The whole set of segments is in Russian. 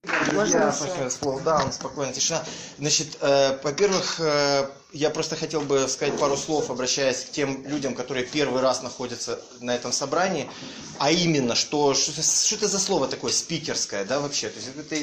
Друзья, slow down, спокойно, тишина. Значит, во-первых, я просто хотел бы сказать пару слов, обращаясь к тем людям, которые первый раз находятся на этом собрании, а именно, что это за слово такое, спикерское, да, вообще, то есть это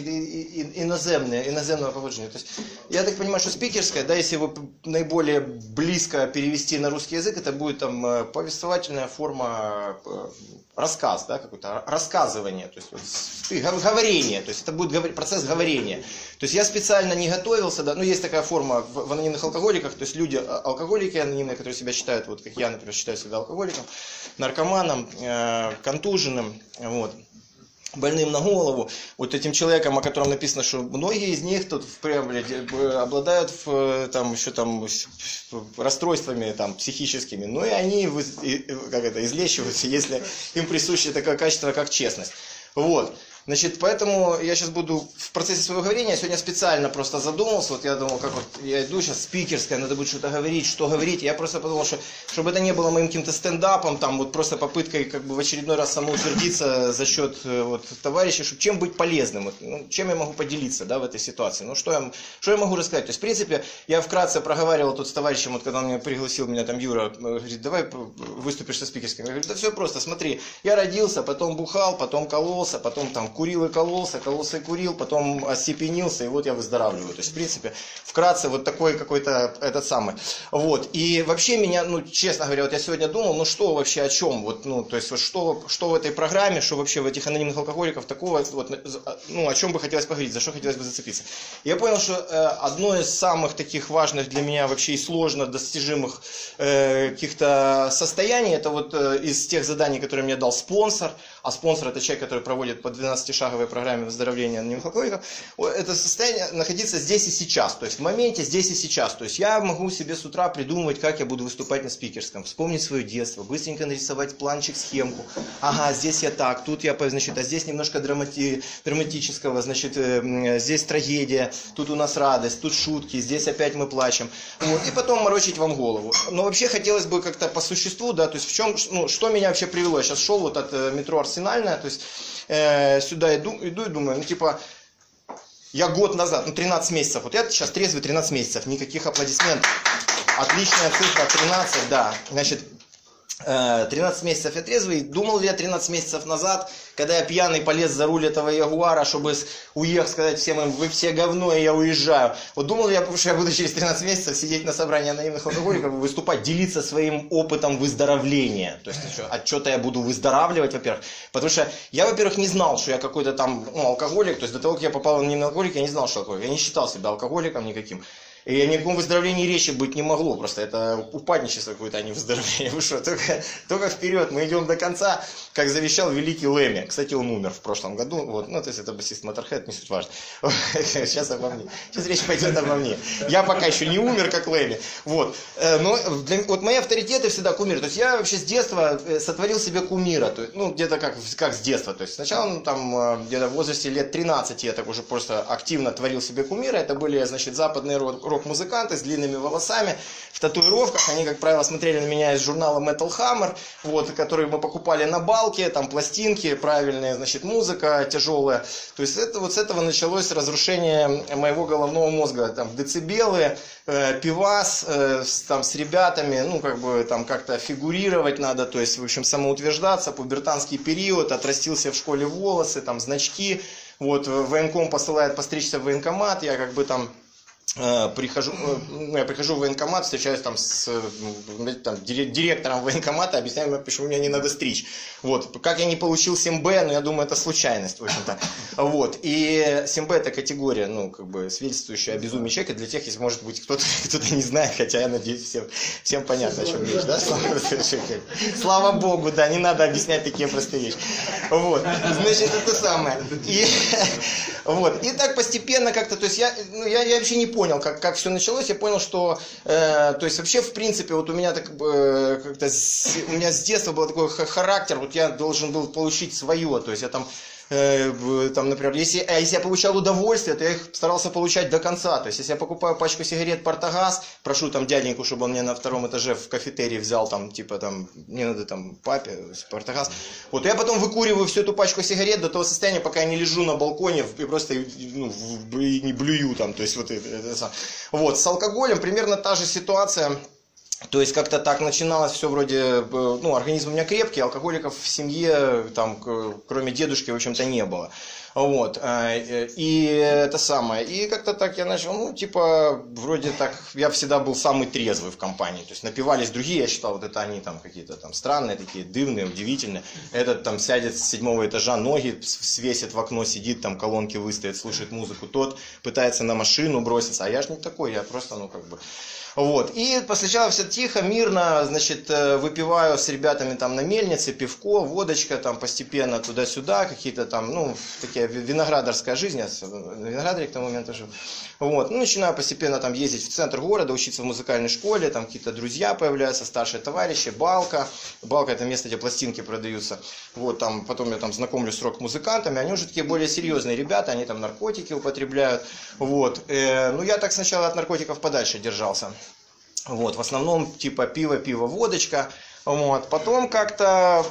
иноземного походжения. То есть я так понимаю, что спикерское, да, если его наиболее близко перевести на русский язык, это будет там повествовательная форма, рассказ, да, какое-то рассказывание, то есть говорение, то есть это будет процесс говорения. То есть я специально не готовился, да, ну есть такая форма в анонимных алкоголиках, то есть люди, алкоголики анонимные, которые себя считают, вот как я, например, считаю себя алкоголиком, наркоманом, контуженным, вот, больным на голову, вот этим человеком, о котором написано, что многие из них тут в преамбуле обладают там, еще там, расстройствами там, психическими, но и они излечиваются, если им присуще такое качество, как честность. Вот. Значит, поэтому я сейчас буду в процессе своего говорения, я сегодня специально просто задумался, вот я думал, как вот я иду сейчас, спикерская, надо будет что-то говорить, что говорить, я просто подумал, что чтобы это не было моим каким-то стендапом, там вот просто попыткой как бы в очередной раз самоутвердиться за счет вот товарищей, чтобы чем быть полезным, вот, ну, чем я могу поделиться, да, в этой ситуации, ну что я могу рассказать, то есть в принципе я вкратце проговаривал тут с товарищем, вот когда он меня пригласил, меня там Юра, говорит, давай выступишь со спикерской, я говорю, да все просто, смотри, я родился, потом бухал, потом кололся, потом там курил и кололся и курил, потом остепенился, и вот я выздоравливаю. То есть, в принципе, вкратце вот такой какой-то этот самый. Вот. И вообще меня, ну, честно говоря, вот я сегодня думал, ну что вообще, о чем? Вот, ну, то есть, вот что в этой программе, что вообще в этих анонимных алкоголиков такого, вот, ну, о чем бы хотелось поговорить, за что хотелось бы зацепиться. Я понял, что одно из самых таких важных для меня вообще и сложно достижимых каких-то состояний, это вот из тех заданий, которые мне дал спонсор, а спонсор это человек, который проводит по 12-шаговой программе выздоровления анонимных алкоголиков, это состояние находиться здесь и сейчас, то есть в моменте здесь и сейчас. То есть я могу себе с утра придумывать, как я буду выступать на спикерском, вспомнить свое детство, быстренько нарисовать планчик, схемку. Ага, здесь я так, тут я, значит, а здесь немножко драматического, значит, здесь трагедия, тут у нас радость, тут шутки, здесь опять мы плачем. Вот, и потом морочить вам голову. Но вообще хотелось бы как-то по существу, да, то есть в чем, ну, что меня вообще привело. Я сейчас шел вот от метро Арсенальная, то есть сюда иду и думаю, ну типа, я год назад, ну 13 месяцев, вот я сейчас трезвый 13 месяцев, никаких аплодисментов, отличная цифра, 13, да, значит, 13 месяцев я трезвый, думал ли я 13 месяцев назад, когда я пьяный полез за руль этого Ягуара, чтобы уехать, сказать всем им, вы все говно, и я уезжаю. Вот думал ли я, что я буду через 13 месяцев сидеть на собрании анонимных алкоголиков, выступать, делиться своим опытом выздоровления. То есть, от чего-то я буду выздоравливать, во-первых. Потому что я, во-первых, не знал, что я какой-то там, ну, алкоголик. То есть, до того, как я попал в анонимный алкоголик, я не знал, что алкоголик. Я не считал себя алкоголиком никаким. И о никаком выздоровлении речи быть не могло, просто это упадничество какое-то, а не выздоровление. Вы что, только вперед, мы идем до конца, как завещал великий Лэмми. Кстати, он умер в прошлом году, вот, ну, то есть это басист Motorhead, не суть важно. Сейчас обо мне, сейчас речь пойдет обо мне. Я пока еще не умер, как Лэмми. Вот, но вот мои авторитеты всегда кумиры, то есть я вообще с детства сотворил себе кумира, то есть, ну, где-то как с детства, то есть сначала, ну, там, где-то в возрасте лет 13 я так уже просто активно творил себе кумира, это были, значит, западные рок-музыканты с длинными волосами, в татуировках, они, как правило, смотрели на меня из журнала Metal Hammer, вот, который мы покупали на балке, там пластинки, правильная, значит, музыка тяжелая, то есть это, вот с этого началось разрушение моего головного мозга, там, децибелы, пивас, там, с ребятами, ну, как бы, там, как-то фигурировать надо, то есть, в общем, самоутверждаться, пубертанский период, отрастился в школе волосы, там, значки, вот, военком посылает постричься в военкомат, я, как бы, там, я прихожу в военкомат, встречаюсь там с директором военкомата, объясняю ему, почему мне не надо стричь. Вот. Как я не получил 7Б, но я думаю, это случайность, в общем-то. Вот. И 7Б это категория, ну, как бы, свидетельствующая о безумии человека, для тех, если, может быть, кто-то не знает, хотя я надеюсь, всем понятно, о чем речь, да? Слава Богу, да, не надо объяснять такие простые вещи. Вот. Значит, это самое. И так постепенно как-то, то есть я вообще не понял, как все началось, я понял, что, то есть вообще, в принципе, вот у меня так, как-то, у меня с детства был такой характер, вот я должен был получить свое, то есть я там там, например, если я получал удовольствие, то я их старался получать до конца. То есть, если я покупаю пачку сигарет Портогаз, прошу там дяденьку, чтобы он мне на втором этаже в кафетерии взял, там, типа, там, мне надо там папе Портогаз. Вот, я потом выкуриваю всю эту пачку сигарет до того состояния, пока я не лежу на балконе и просто не блюю там. То есть, вот, с алкоголем примерно та же ситуация. То есть как-то так начиналось все вроде, ну, организм у меня крепкий, алкоголиков в семье, там, кроме дедушки, в общем-то, не было. Вот, и это самое, и как-то так я начал, ну, типа, вроде так, я всегда был самый трезвый в компании, то есть напивались другие, я считал, вот это они там какие-то там странные, такие дивные, удивительные, этот там сядет с 7-го этажа, ноги свесит в окно, сидит, там колонки выставит, слушает музыку, тот пытается на машину броситься, а я же не такой, я просто, ну, как бы... Вот. И сначала все тихо, мирно, значит, выпиваю с ребятами там на мельнице, пивко, водочка, там постепенно туда-сюда, какие-то там, ну, такие виноградарская жизнь, я в виноградаре к тому моменту жил. Вот. Ну, начинаю постепенно там ездить в центр города, учиться в музыкальной школе, там какие-то друзья появляются, старшие товарищи, Балка. Балка — это место, где пластинки продаются. Вот, там, потом я там знакомлюсь с рок-музыкантами, они уже такие более серьезные ребята, они там наркотики употребляют. Вот. Ну, я так сначала от наркотиков подальше держался. Вот, в основном типа пиво, водочка. Вот. Потом как-то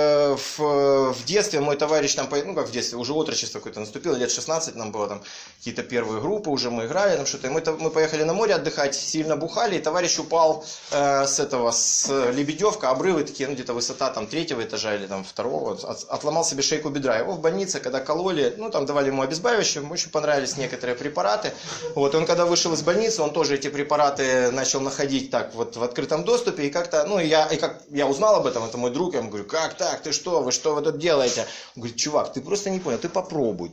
в детстве мой товарищ там, ну как в детстве, уже отрочество какое-то наступило, лет 16 нам было, там какие-то первые группы, уже мы играли, там что-то. Мы поехали на море отдыхать, сильно бухали, и товарищ упал с Лебедевка, обрывы такие, ну где-то высота там 3-го этажа или там 2-го, отломал себе шейку бедра. Его в больнице, когда кололи, ну там давали ему обезболивающие, ему очень понравились некоторые препараты. Вот, и он когда вышел из больницы, он тоже эти препараты начал находить так вот в открытом доступе, и как-то, ну я узнал об этом, это мой друг, я ему говорю, как так, ты что вы тут делаете? Он говорит, чувак, ты просто не понял, ты попробуй.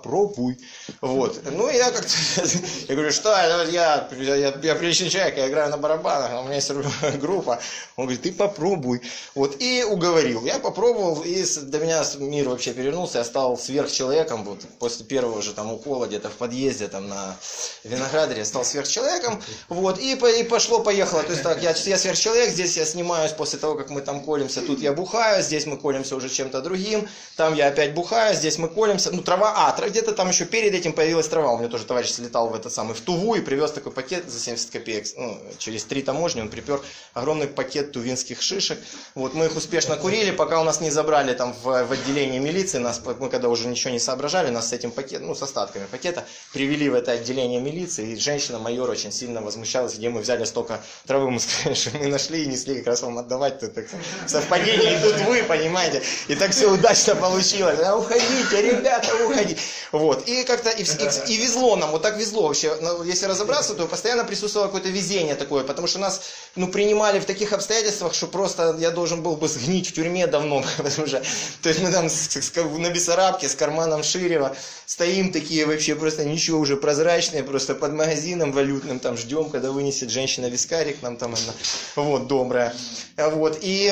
Вот. Ну, я как-то, я говорю, что, я приличный человек, я играю на барабанах, у меня есть группа. Он говорит, ты попробуй. Вот, и уговорил. Я попробовал, и для меня мир вообще перевернулся, я стал сверхчеловеком, вот, после первого же там укола где-то в подъезде, там на Виноградаре, я стал сверхчеловеком, вот, и пошло-поехало. То есть так, я сверхчеловек, здесь я снимаюсь после того, как мы там колемся, тут я бухаю, здесь мы колемся уже чем-то другим, там я опять бухаю, здесь мы колемся, ну трава, где-то там еще перед этим появилась трава, у меня тоже товарищ слетал в Туву и привез такой пакет за 70 копеек, ну, через 3 таможни он припер огромный пакет тувинских шишек, вот мы их успешно курили, пока у нас не забрали там в отделение милиции, мы когда уже ничего не соображали, нас с этим пакетом, ну с остатками пакета, привели в это отделение милиции, и женщина-майор очень сильно возмущалась, где мы взяли столько травы, мы сказали, что мы нашли и несли как раз вам отдавать, тут так, совпадение, и тут вы, понимаете, и так все удачно получилось, уходите, ребята, уходите, вот, и как-то, и везло нам, вот так везло вообще, ну, если разобраться, то постоянно присутствовало какое-то везение такое, потому что нас, ну, принимали в таких обстоятельствах, что просто я должен был бы сгнить в тюрьме давно, потому что, то есть мы там на Бессарабке с карманом Ширева стоим такие вообще просто ничего уже прозрачные, просто под магазином валютным, там ждем, когда вынесет женщина вискарик, нам там она, вот, добрая, вот, и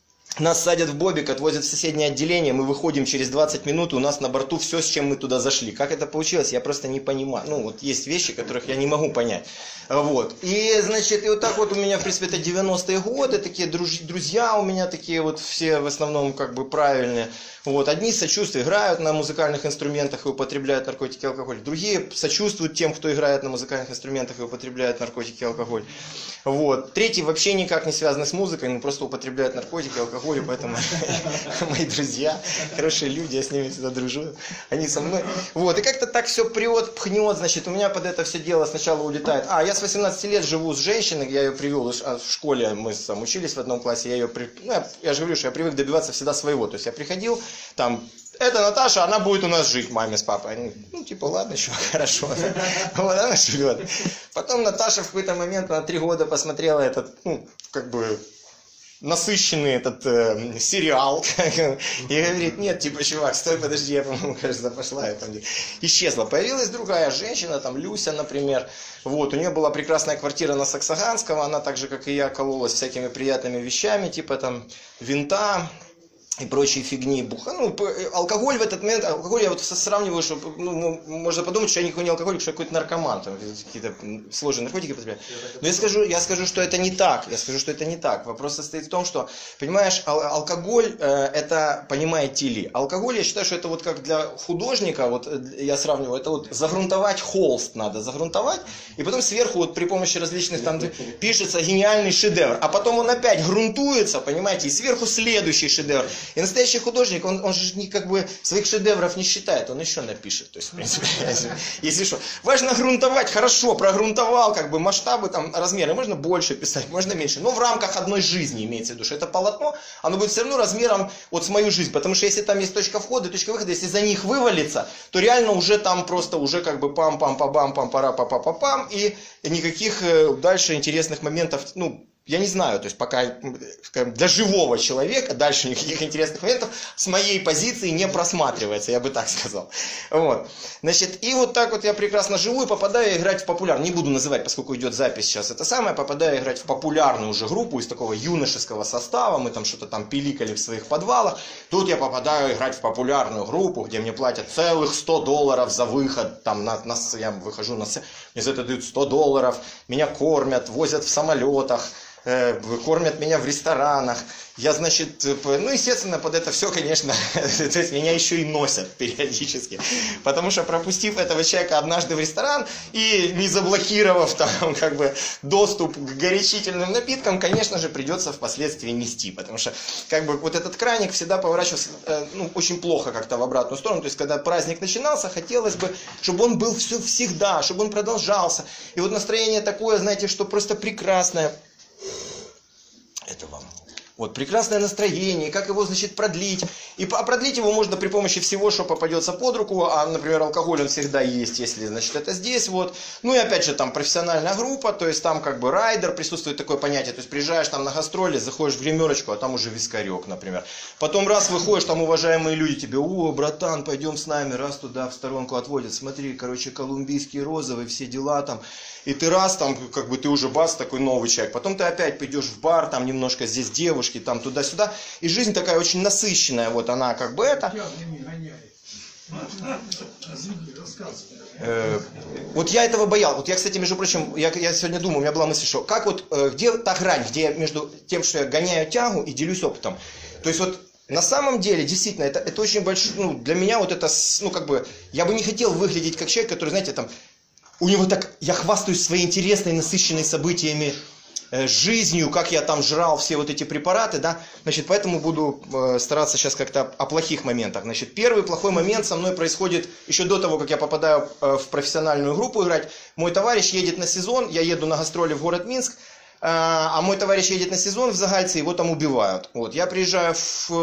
нас садят в бобик, отвозят в соседнее отделение, мы выходим через 20 минут, и у нас на борту все, с чем мы туда зашли. Как это получилось, я просто не понимаю. Ну, вот есть вещи, которых я не могу понять. Вот. И, значит, и вот так вот у меня, в принципе, это 90-е годы, такие друзья у меня такие вот все в основном как бы правильные. Вот. Одни сочувствуют, играют на музыкальных инструментах и употребляют наркотики и алкоголь. Другие сочувствуют тем, кто играет на музыкальных инструментах и употребляет наркотики и алкоголь. Вот. Третьи вообще никак не связаны с музыкой, но просто употребляют наркотики и алкоголь, и поэтому мои друзья, хорошие люди, я с ними всегда дружу, они со мной. Вот. И как-то так все прет, пхнет, значит, у меня под это все дело сначала улетает. Я с 18 лет живу с женщиной, я ее привел в школе, мы там учились в одном классе, я же говорю, что я привык добиваться всегда своего. То есть я приходил, там, это Наташа, она будет у нас жить, маме с папой. Они, ну, типа, ладно, еще хорошо. Вот она живет. Потом Наташа в какой-то момент, она 3 года посмотрела этот, ну, как бы, насыщенный этот сериал. И говорит, нет, типа, чувак, стой, подожди, я, по-моему, кажется, пошла. Я там исчезла. Появилась другая женщина, там, Люся, например. Вот, у нее была прекрасная квартира на Саксаганского. Она так же, как и я, кололась всякими приятными вещами, типа, там, винта, и прочие фигни, алкоголь в этот момент, алкоголь я вот сравниваю, что можно подумать, что я никакой не алкоголик, что я какой-то наркоман, там, какие-то сложные наркотики потребляю. Но я скажу, что это не так, Вопрос состоит в том, что, понимаешь, алкоголь, это, понимаете ли, алкоголь, я считаю, что это вот как для художника, вот я сравниваю, это вот загрунтовать холст надо, и потом сверху вот при помощи различных там пишется гениальный шедевр, а потом он опять грунтуется, понимаете, и сверху следующий шедевр. И настоящий художник, он же как бы своих шедевров не считает, он еще напишет. То есть, в принципе, если что. Важно грунтовать, хорошо, прогрунтовал, как бы масштабы, там, размеры. Можно больше писать, можно меньше. Но в рамках одной жизни имеется в виду, что это полотно, оно будет все равно размером вот с мою жизнь. Потому что если там есть точка входа и точка выхода, если за них вывалится, то реально уже там просто уже как бы пам-пам-па-бам-пам-пара-па-па-па-пам. И никаких дальше интересных моментов, я не знаю, то есть пока, скажем, для живого человека дальше никаких интересных моментов с моей позиции не просматривается, я бы так сказал. Вот. Значит, и вот так вот я прекрасно живу и попадаю играть в популярную, не буду называть, поскольку идет запись сейчас, попадаю играть в популярную уже группу из такого юношеского состава, мы там что-то там пиликали в своих подвалах, тут я попадаю играть в популярную группу, где мне платят целых $100 за выход, там я выхожу на сцену, мне за это дают $100, меня кормят, возят в самолетах, кормят меня в ресторанах. Я, значит, естественно, под это все, конечно, то есть меня еще и носят периодически. Потому что пропустив этого человека однажды в ресторан и не заблокировав там как бы доступ к горячительным напиткам, конечно же, придется впоследствии нести. Потому что как бы вот этот краник всегда поворачивался очень плохо как-то в обратную сторону. То есть, когда праздник начинался, хотелось бы, чтобы он был всегда, чтобы он продолжался. И вот настроение такое, знаете, что просто прекрасное. Это вам. Вот, прекрасное настроение, как его, значит, продлить. И продлить его можно при помощи всего, что попадется под руку. А, например, алкоголь он всегда есть, если, значит, это здесь вот. Ну и опять же, там профессиональная группа, то есть там как бы райдер, присутствует такое понятие. То есть приезжаешь там на гастроли, заходишь в гримерочку, а там уже вискарек, например. Потом раз выходишь, там уважаемые люди тебе: о, братан, пойдем с нами, раз туда в сторонку отводят. Смотри, короче, колумбийский розовый, все дела там. И ты раз, там, как бы ты уже бац, такой новый человек. Потом ты опять пойдешь в бар, там немножко здесь девушки, там туда-сюда. И жизнь такая очень насыщенная, вот она как бы это. Вот я этого боялся. Вот я, кстати, между прочим, я сегодня думаю, у меня была мысль, что как вот, где та грань, где между тем, что я гоняю тягу и делюсь опытом. То есть вот на самом деле, действительно, это очень большой, для меня вот это, как бы, я бы не хотел выглядеть как человек, который, знаете, там, у него так, я хвастаюсь своей интересной, насыщенной событиями жизнью, как я там жрал все вот эти препараты, да, значит, поэтому буду стараться сейчас как-то о плохих моментах. Значит, первый плохой момент со мной происходит еще до того, как я попадаю в профессиональную группу играть. Мой товарищ едет на сезон, я еду на гастроли в город Минск, а мой товарищ едет на сезон в Загальце, его там убивают. Вот, я приезжаю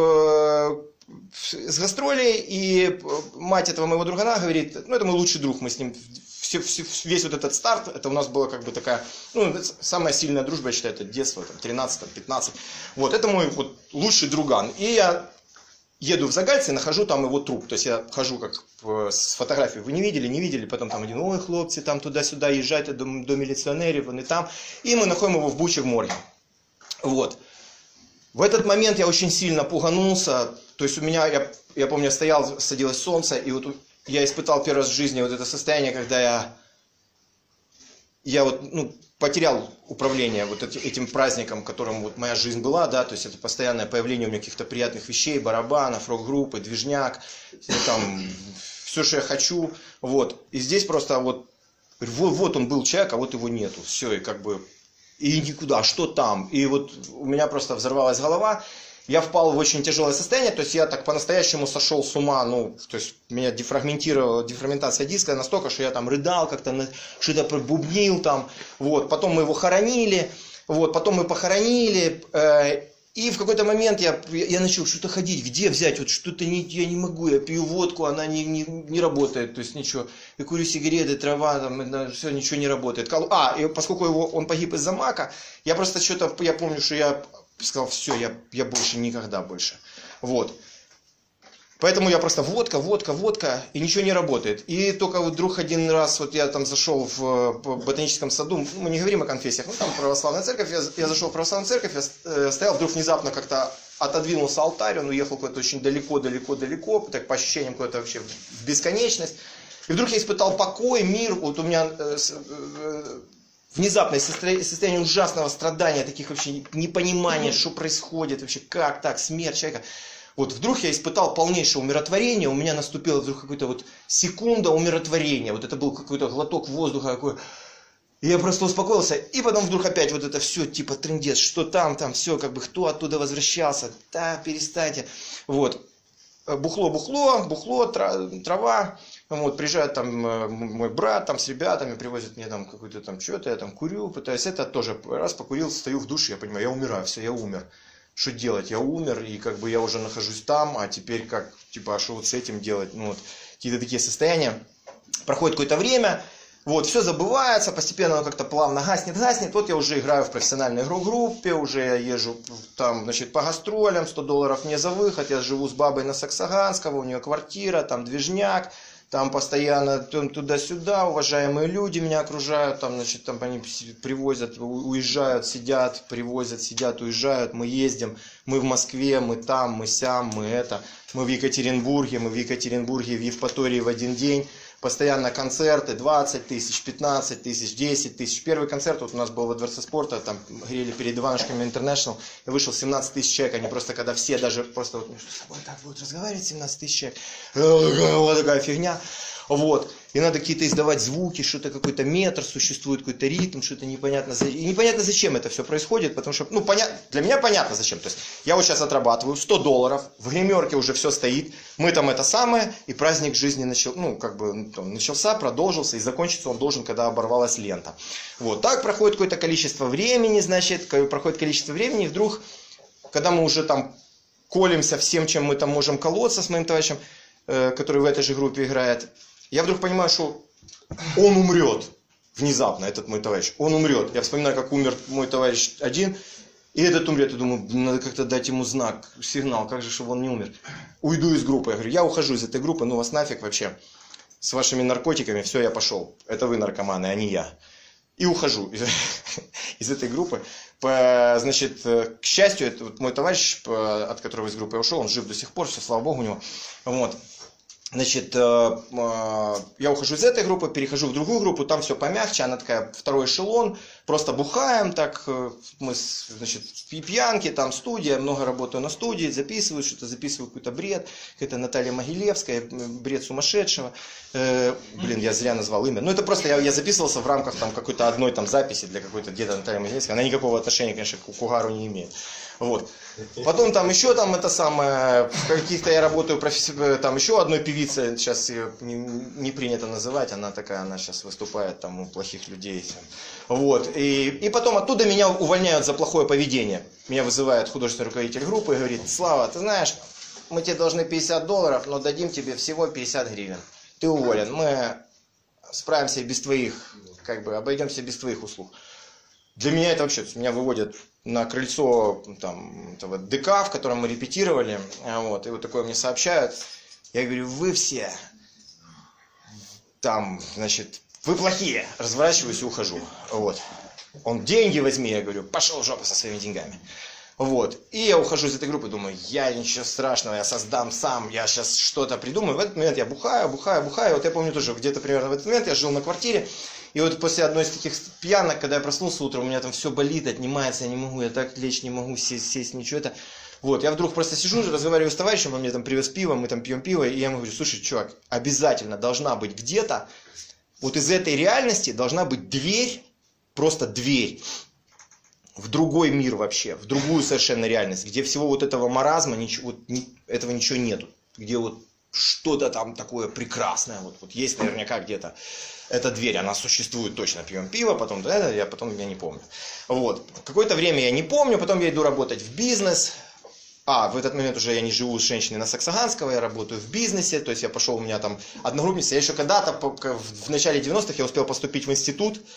с гастролей, и мать этого моего другана говорит, это мой лучший друг, мы с ним весь вот этот старт, это у нас была как бы такая, самая сильная дружба, я считаю, это детство, там, 13-15, вот, это мой вот лучший друган, и я еду в Загальце и нахожу там его труп, то есть я хожу как с фотографией, вы не видели, потом там один, ой, хлопцы, там туда-сюда езжайте до милиционеров, он и там, и мы находим его в Буче в морге, вот. В этот момент я очень сильно пуганулся, то есть у меня, я помню, садилось солнце, и вот я испытал первый раз в жизни вот это состояние, когда я вот, потерял управление вот этим праздником, которым вот моя жизнь была, да, то есть это постоянное появление у меня каких-то приятных вещей, барабанов, рок-группы, движняк, там, все, что я хочу, вот. И здесь просто вот он был человек, а вот его нету, все, и как бы, и никуда, что там? И вот у меня просто взорвалась голова, я впал в очень тяжелое состояние, то есть я так по-настоящему сошел с ума, то есть меня дефрагментация диска настолько, что я там рыдал, как-то что-то пробубнил там, вот, потом мы его хоронили, вот, потом мы похоронили, и в какой-то момент я начал что-то ходить, где взять, вот что-то я не могу, я пью водку, она не работает, то есть ничего, я курю сигареты, трава, там, все, ничего не работает. И поскольку он погиб из-за мака, я просто я помню, что я сказал, все, я больше никогда больше. Вот. Поэтому я просто водка, и ничего не работает. И только вот вдруг один раз, вот я там зашел в ботаническом саду, мы не говорим о конфессиях, ну там православная церковь, я зашел в православную церковь, я стоял, вдруг внезапно как-то отодвинулся алтарь, он уехал куда-то очень далеко, так по ощущениям куда-то вообще в бесконечность. И вдруг я испытал покой, мир, вот у меня внезапное состояние ужасного страдания, таких вообще непонимания, что происходит, вообще как так, смерть человека. Вот вдруг я испытал полнейшее умиротворение, у меня наступила вдруг какая-то вот секунда умиротворения, вот это был какой-то глоток воздуха такой. И я просто успокоился, и потом вдруг опять вот это все, типа трындец, что там, все, как бы кто оттуда возвращался, да, перестаньте. Вот, бухло, трава, вот, приезжает там мой брат там с ребятами, привозят мне там какую-то там что-то, я там курю, пытаюсь это тоже, раз покурил, стою в душе, я понимаю, я умираю, все, я умер. Что делать? Я умер, и как бы я уже нахожусь там, а теперь как, типа, а что вот с этим делать? Ну вот, какие-то такие состояния. Проходит какое-то время, вот, все забывается, постепенно оно как-то плавно гаснет. Вот я уже играю в профессиональной группе, уже я езжу там, значит, по гастролям, $100 мне за выход, я живу с бабой на Саксаганского, у нее квартира, там движняк. Там постоянно туда-сюда, уважаемые люди меня окружают, там, значит, там они привозят, уезжают, сидят, привозят, сидят, уезжают, мы ездим, мы в Москве, мы там, мы сям, мы это, мы в Екатеринбурге, в Евпатории в один день, постоянно концерты, 20 тысяч, 15 тысяч, 10 тысяч. Первый концерт вот у нас был во Дворце спорта, там грели перед Иванушками Интернешнл, и вышел 17 тысяч человек, они просто, когда все даже просто вот между собой так будут разговаривать, 17 тысяч человек, вот такая фигня, вот. И надо какие-то издавать звуки, что-то какой-то метр существует, какой-то ритм, что-то непонятно. И непонятно, зачем это все происходит, потому что, ну, для меня понятно зачем. То есть я вот сейчас отрабатываю $100, в гримерке уже все стоит, мы там это самое, и праздник жизни начался, продолжился, и закончиться он должен, когда оборвалась лента. Вот, так проходит какое-то количество времени, и вдруг, когда мы уже там колемся всем, чем мы там можем колоться с моим товарищем, который в этой же группе играет, я вдруг понимаю, что он умрет внезапно, этот мой товарищ. Он умрет. Я вспоминаю, как умер мой товарищ один, и этот умрет. Я думаю, надо как-то дать ему знак, сигнал, как же, чтобы он не умер. Уйду из группы. Я говорю, я ухожу из этой группы, ну вас нафиг вообще. С вашими наркотиками, все, я пошел. Это вы наркоманы, а не я. И ухожу из этой группы. Значит, к счастью, это вот мой товарищ, от которого из группы я ушел, он жив до сих пор, все, слава богу у него. Вот. Значит, я ухожу из этой группы, перехожу в другую группу, там все помягче, она такая второй эшелон, просто бухаем, так, мы, значит, пьянки, там студия, много работаю на студии, записываю что-то, записываю какой-то бред, какая-то Наталья Могилевская, бред сумасшедшего, я зря назвал имя, ну это просто я записывался в рамках там какой-то одной там записи для какой-то деда Натальи Могилевской, она никакого отношения, конечно, к угару не имеет. Вот. Потом там еще там это самое, в каких-то я работаю там еще одной певице, сейчас ее не принято называть, она сейчас выступает там у плохих людей. Вот. И потом оттуда меня увольняют за плохое поведение. Меня вызывает художественный руководитель группы и говорит, Слава, ты знаешь, мы тебе должны $50, но дадим тебе всего 50 гривен. Ты уволен, мы справимся без твоих, обойдемся без твоих услуг. Для меня это вообще, меня выводят на крыльцо там, этого ДК, в котором мы репетировали, вот, и вот такое мне сообщают. Я говорю, вы все там, значит, вы плохие. Разворачиваюсь и ухожу. Вот. Он, деньги возьми, я говорю, пошел в жопу со своими деньгами. Вот. И я ухожу из этой группы, думаю, я ничего страшного, я создам сам, я сейчас что-то придумаю. В этот момент я бухаю. Вот я помню тоже, где-то примерно в этот момент я жил на квартире. И вот после одной из таких пьянок, когда я проснулся утром, у меня там все болит, отнимается, я не могу, я так лечь не могу, сесть, ничего это. Вот, я вдруг просто сижу, разговариваю с товарищем, он мне там привез пиво, мы там пьем пиво, и я ему говорю, слушай, чувак, обязательно должна быть где-то, вот из этой реальности должна быть дверь, просто дверь, в другой мир вообще, в другую совершенно реальность, где всего вот этого маразма, этого ничего нету, где вот что-то там такое прекрасное, вот есть наверняка где-то. Эта дверь, она существует точно, пьем пиво, потом я не помню. Вот. Какое-то время я не помню, потом я иду работать в бизнес. В этот момент уже я не живу с женщиной на Саксаганского, я работаю в бизнесе, то есть у меня там одногруппница, я еще когда-то, в начале 90-х я успел поступить в институт,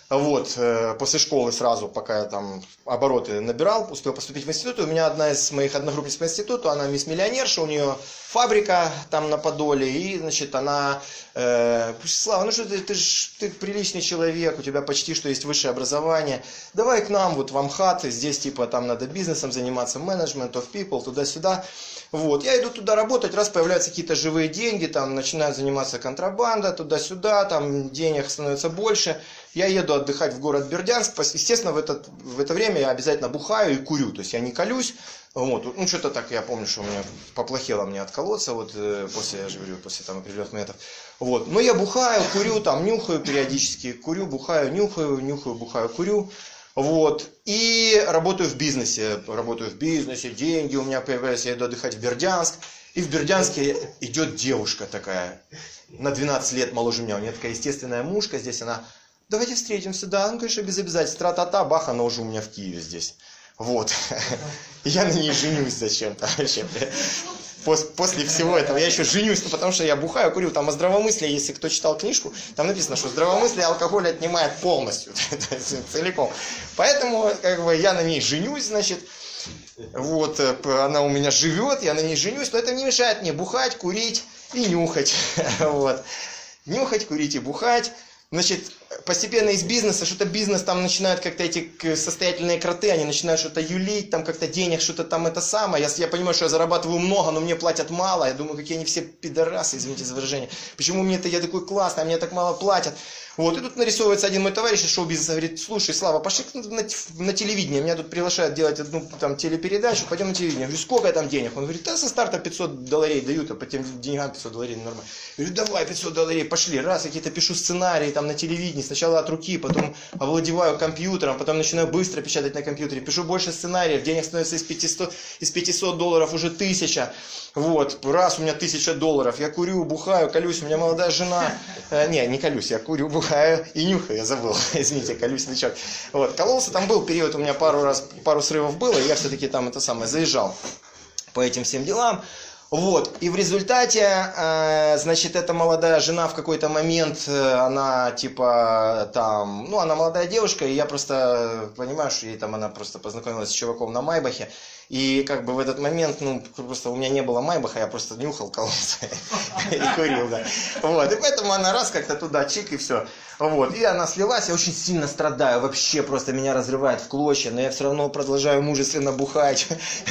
Вот, после школы сразу, пока я там обороты набирал, успел поступить в институт. У меня одна из моих одногруппниц по институту, она мисс-миллионерша, у нее фабрика там на Подоле, и, значит, она, Слава, ну что ты приличный человек, у тебя почти что есть высшее образование, давай к нам, вот в Амхат, здесь типа там надо бизнесом заниматься, management of people, туда-сюда. Вот, я иду туда работать, раз появляются какие-то живые деньги, там начинают заниматься контрабанда, туда-сюда, там денег становится больше. Я еду отдыхать в город Бердянск, естественно, в это время я обязательно бухаю и курю, то есть я не колюсь. Вот, ну что-то так, я помню, что у меня поплохело мне от колодца, вот после, я же говорю, после там определенных моментов. Вот, но я бухаю, курю, там нюхаю периодически, курю, бухаю, нюхаю, бухаю, курю. Вот, и работаю в бизнесе, деньги у меня появляются, я иду отдыхать в Бердянск, и в Бердянске идет девушка такая, на 12 лет моложе меня, у нее такая естественная мушка, здесь она, давайте встретимся, да, ну, конечно, без обязательств, тра-та-та, бах, она уже у меня в Киеве здесь, вот, я на ней женюсь зачем-то вообще. После всего этого я еще женюсь, потому что я бухаю, курю. Там о здравомыслии, если кто читал книжку, там написано, что здравомыслие алкоголь отнимает полностью, целиком. Поэтому как бы, я на ней женюсь, значит, вот, она у меня живет, я на ней женюсь, но это не мешает мне бухать, курить и нюхать. Вот. Нюхать, курить и бухать. Значит, постепенно из бизнеса, что-то бизнес, там начинают как-то эти состоятельные кроты, они начинают что-то юлить, там как-то денег, что-то там это самое. Я понимаю, что я зарабатываю много, но мне платят мало. Я думаю, какие они все пидорасы, извините за выражение. Почему мне-то я такой классный, а мне так мало платят? Вот, и тут нарисовывается один мой товарищ из шоу-бизнеса, говорит, слушай, Слава, пошли на телевидение, меня тут приглашают делать одну там телепередачу, пойдем на телевидение. Я говорю, сколько там денег? Он говорит, да со старта $500 дают, а по тем деньгам $500 нормально. Я говорю, давай $500, пошли, раз, какие-то пишу сценарии там на телевидении, сначала от руки, потом овладеваю компьютером, потом начинаю быстро печатать на компьютере, пишу больше сценариев, денег становится из $500 уже 1000. Вот, раз у меня $1000, я курю, бухаю, колюсь, у меня молодая жена, не колюсь, я курю, бухаю и нюхаю, я забыл, извините, колюсь, лечок. Вот, кололся, там был период, у меня пару срывов было, и я все-таки там заезжал по этим всем делам. Вот, и в результате, значит, эта молодая жена в какой-то момент, она типа там, ну, она молодая девушка, и я просто понимаю, что ей там она просто познакомилась с чуваком на Майбахе, и как бы в этот момент, ну, просто у меня не было Майбаха, я просто нюхал, кололся и курил, да. Вот, и поэтому она раз как-то туда, чик, и все. Вот, и она слилась, я очень сильно страдаю, вообще просто меня разрывает в клочья, но я все равно продолжаю мужественно бухать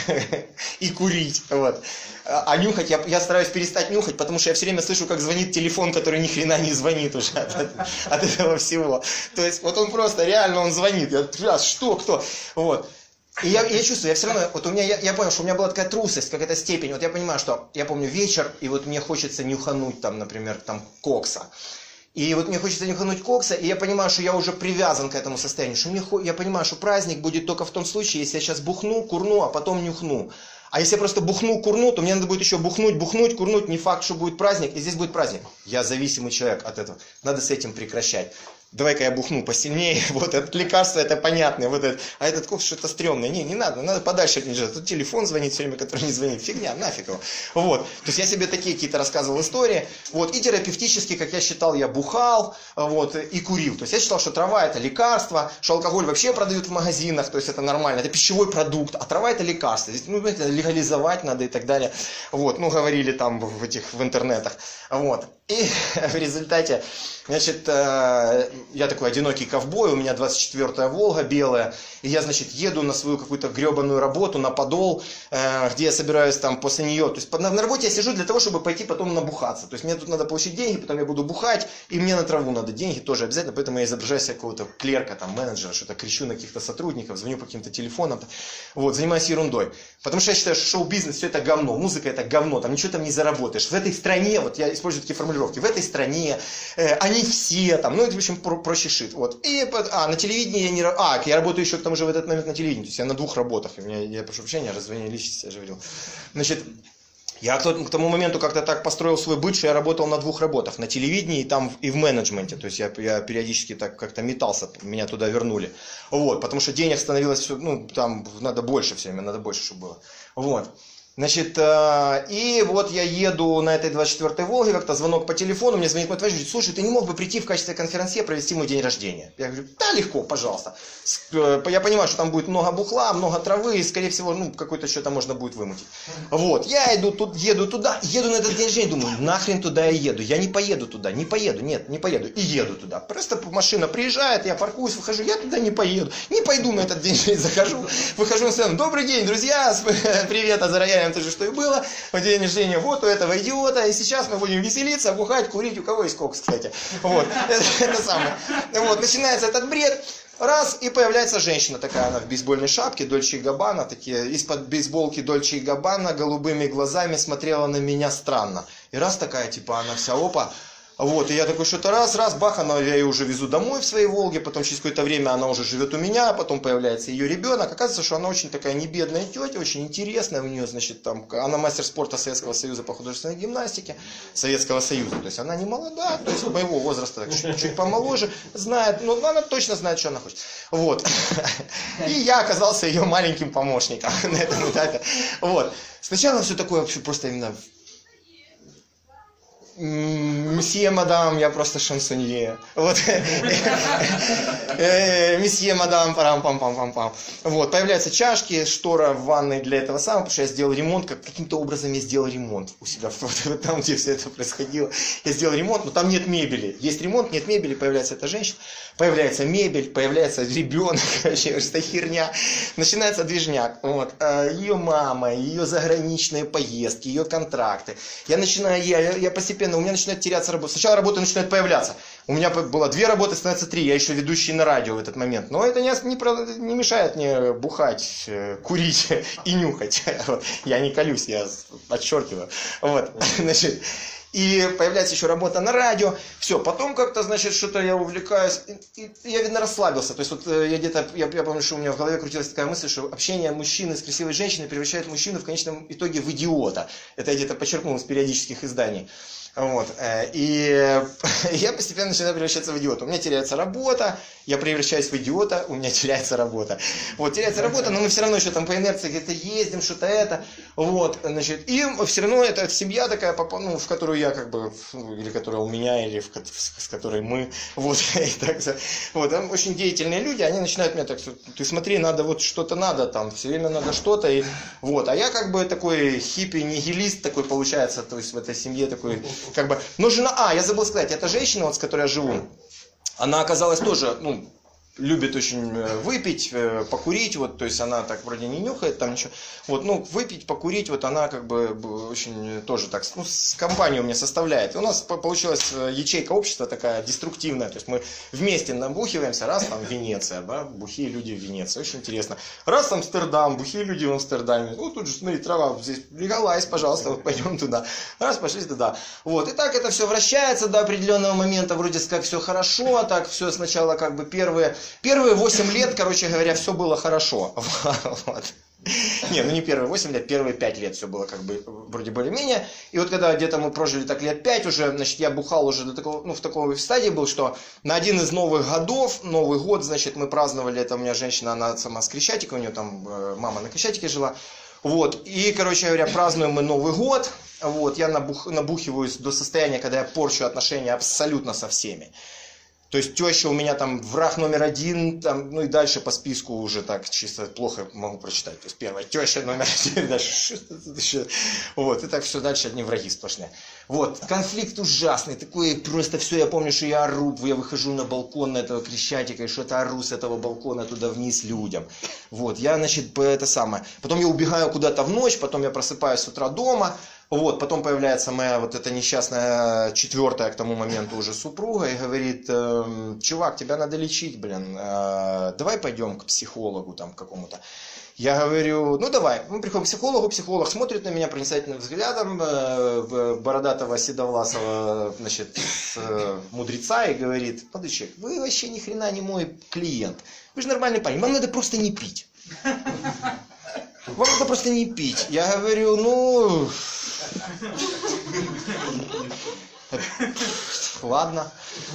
и курить, вот. А нюхать, я стараюсь перестать нюхать, потому что я все время слышу, как звонит телефон, который ни хрена не звонит уже от этого всего. То есть, вот он просто, реально он звонит, я, что, кто, вот. И я чувствую, я все равно, вот у меня, я понял, что у меня была такая трусость, какая-то степень, вот я понимаю, что, я помню вечер, и вот мне хочется нюхануть там, например, там кокса. И вот мне хочется нюхануть кокса, и я понимаю, что я уже привязан к этому состоянию, что я понимаю, что праздник будет только в том случае, если я сейчас бухну, курну, а потом нюхну. А если я просто бухну, курну, то мне надо будет еще бухнуть, курнуть, не факт, что будет праздник, и здесь будет праздник. Я зависимый человек от этого, надо с этим прекращать. Давай-ка я бухну посильнее, вот это лекарство, это понятное, вот это, а этот кокс что-то стрёмное, не надо подальше от него, тут телефон звонит все время, который не звонит, фигня, нафиг его. Вот, то есть я себе такие какие-то рассказывал истории, вот, и терапевтически, как я считал, я бухал, вот, и курил, то есть я считал, что трава это лекарство, что алкоголь вообще продают в магазинах, то есть это нормально, это пищевой продукт, а трава это лекарство, здесь, ну, это легализовать надо и так далее, вот, ну, говорили там в интернетах, вот, и в результате, значит, я такой одинокий ковбой, у меня 24-я Волга белая, и я, значит, еду на свою какую-то гребаную работу, на Подол, где я собираюсь там после нее, то есть на работе я сижу для того, чтобы пойти потом набухаться, то есть мне тут надо получить деньги, потом я буду бухать, и мне на траву надо деньги тоже обязательно, поэтому я изображаю себя какого-то клерка, там, менеджера, что-то кричу на каких-то сотрудников, звоню по каким-то телефонам, вот, занимаюсь ерундой, потому что я считаю, что шоу-бизнес все это говно, музыка это говно, там ничего там не заработаешь, в этой стране, вот я использую такие формулировки, в этой стране, они все там, ну это в общем проще шит, вот, и, на телевидении я не, я работаю еще к тому же в этот момент на телевидении, то есть я на 2 работах, у меня, я прошу прощения, раздвоение личности, я же говорил, значит, я к тому моменту как-то так построил свой быт, что я работал на 2 работах, на телевидении и там и в менеджменте, то есть я периодически так как-то метался, меня туда вернули, вот, потому что денег становилось все, ну, там надо больше все время, надо больше, чтобы было, вот. Значит, и вот я еду на этой 24-й Волге, как-то звонок по телефону, мне звонит мой товарищ, говорит, слушай, ты не мог бы прийти в качестве конферансье провести мой день рождения? Я говорю, да, легко, пожалуйста. Я понимаю, что там будет много бухла, много травы, и, скорее всего, ну, какой-то что-то можно будет вымутить. Вот, я еду туда, еду на этот день рождения, думаю, нахрен туда я еду, я не поеду туда, не поеду, и еду туда. Просто машина приезжает, я паркуюсь, выхожу, я туда не поеду, не пойду на этот день рождения, захожу, выхожу на сцену, добрый день, друзья, привет, Азараян, то же, что и было, в день рождения вот у этого идиота, и сейчас мы будем веселиться, бухать, курить, у кого есть кокс, кстати. Вот, это самое. Вот, начинается этот бред, раз, и появляется женщина такая, она в бейсбольной шапке, Дольче и Габбана, такие, из-под бейсболки Дольче и Габбана, голубыми глазами смотрела на меня странно. И раз такая, типа, она вся, опа. Вот, и я такой что-то раз, бах, я ее уже везу домой в своей Волге, потом через какое-то время она уже живет у меня, потом появляется ее ребенок. Оказывается, что она очень такая небедная тетя, очень интересная, у нее, значит, там, она мастер спорта Советского Союза по художественной гимнастике, Советского Союза, то есть она не молода, то есть моего возраста, чуть помоложе, знает, ну, она точно знает, что она хочет. Вот, и я оказался ее маленьким помощником на этом этапе. Вот, сначала все такое вообще просто именно... Месье, мадам, я просто шансонье. Вот. Месье, мадам, парам-пам-пам-пам-пам. Вот, появляются чашки, штора в ванной для этого самого, потому что я сделал ремонт, каким-то образом я сделал ремонт у себя, вот там, где все это происходило. Я сделал ремонт, но там нет мебели. Есть ремонт, нет мебели, появляется эта женщина, появляется мебель, появляется ребенок, вообще, что херня. Начинается движняк. Вот. Ее мама, ее заграничные поездки, ее контракты. Я начинаю, я постепенно, у меня начинает теряться работа. Сначала работа начинает появляться. У меня было 2 работы, становится 3. Я еще ведущий на радио в этот момент. Но это не мешает мне бухать, курить и нюхать. Я не колюсь, я отчеркиваю. Вот. Значит, и появляется еще работа на радио. Все, потом как-то, значит, что-то я увлекаюсь. И я, видно, расслабился. То есть вот я где-то, я помню, что у меня в голове крутилась такая мысль, что общение мужчины с красивой женщиной превращает мужчину в конечном итоге в идиота. Это я где-то подчеркнул из периодических изданий. Вот. И я постепенно начинаю превращаться в идиота. У меня теряется работа, я превращаюсь в идиота, у меня теряется работа. Вот, теряется работа, но мы все равно еще там по инерции где-то ездим, что-то это. Вот, значит, и все равно это семья такая, ну, в которую я как бы, или которая у меня, или с которой мы. Вот, и так, вот, там очень деятельные люди, они начинают меня так, ты смотри, надо вот что-то надо там, все время надо что-то. И, вот, а я как бы такой хиппи-нигилист такой получается, то есть в этой семье такой... Как бы, но жена, я забыл сказать, эта женщина, вот, с которой я живу, она оказалась тоже, ну, любит очень выпить, покурить, вот, то есть она так вроде не нюхает, там ничего, вот, ну, выпить, покурить, вот она как бы очень тоже так, ну, с компанию мне составляет. И у нас получилась ячейка общества такая деструктивная, то есть мы вместе набухиваемся, раз там Венеция, да, бухие люди в Венеции, очень интересно, раз Амстердам, бухие люди в Амстердаме, ну, тут же, смотри, трава здесь, легалайз, пожалуйста, вот пойдем туда, раз, пошли туда, вот, и так это все вращается до определенного момента, вроде как все хорошо, так все сначала как бы первые 8 лет, короче говоря, все было хорошо. Вот. Не, ну не первые 8 лет, первые 5 лет все было как бы вроде более-менее. И вот когда где-то мы прожили так лет 5 уже, значит, я бухал уже до такого, ну в такой стадии был, что на один из новых годов, Новый год, значит, мы праздновали, это у меня женщина, она сама с Крещатика, у нее там мама на Крещатике жила. Вот, и, короче говоря, празднуем мы Новый год, вот, я набухиваюсь до состояния, когда я порчу отношения абсолютно со всеми. То есть теща у меня там враг номер 1, там, ну и дальше по списку уже так чисто плохо могу прочитать. То есть первая теща номер 1, дальше, вот, и так все дальше одни враги сплошные. Вот, конфликт ужасный, такой просто все, я помню, что я ору, я выхожу на балкон на этого Крещатика, и что-то ору с этого балкона туда вниз людям. Вот, я, значит, это самое. Потом я убегаю куда-то в ночь, потом я просыпаюсь с утра дома. Вот, потом появляется моя вот эта несчастная 4-я к тому моменту уже супруга и говорит, чувак, тебя надо лечить, блин, давай пойдем к психологу там какому-то. Я говорю, ну давай, мы приходим к психологу, психолог смотрит на меня проницательным взглядом, бородатого седовласого, значит, мудреца и говорит, молодой человек, вы вообще ни хрена не мой клиент, вы же нормальный парень, вам надо просто не пить. Вам надо просто не пить. Я говорю, ну... Ладно.